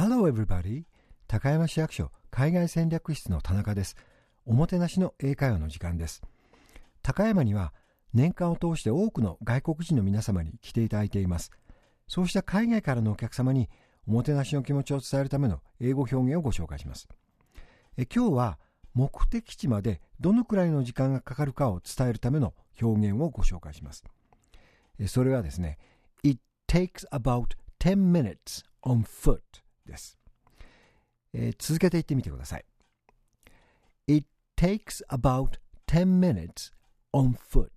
Hello everybody! 高山市役所海外戦略室の田中です。おもてなしの英会話の時間です。高山には年間を通して多くの外国人の皆様に来ていただいています。そうした海外からのお客様におもてなしの気持ちを伝えるための英語表現をご紹介します。今日は目的地までどのくらいの時間がかかるかを伝えるための表現をご紹介します。それはですね、It takes about 10 minutes on foot です。続けて言ってみてください。It takes about 10 minutes on foot.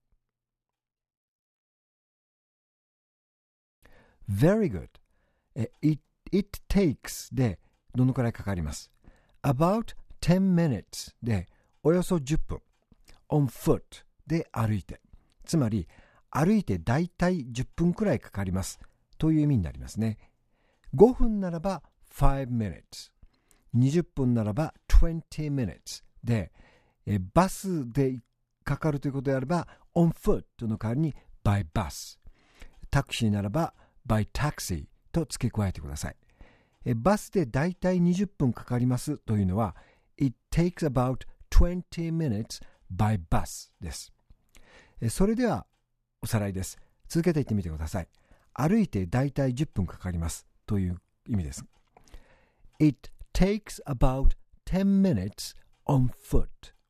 Very good. It takes でどのくらいかかります。about 10 minutes でおよそ10分。on foot で歩いて。つまり歩いてだいたい10分くらいかかりますという意味になりますね。5分ならば5 minutes。20分ならば20 minutes で、バスでかかるということであれば on foot の代わりに by bus。タクシーならば by taxi と付け加えてください。バスでだいたい20分かかりますというのは It takes about 20 minutes by bus です。それではおさらいです。続けて言ってみてください。歩いてだいたい10分かかりますという意味です。It takes about 10 minutes on foot.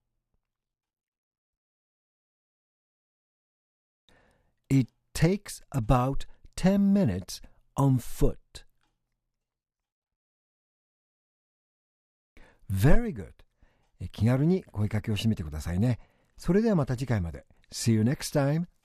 It takes about 10 minutes on foot. Very good. 気軽に声かけをしてみてくださいね。それではまた次回まで。See you next time.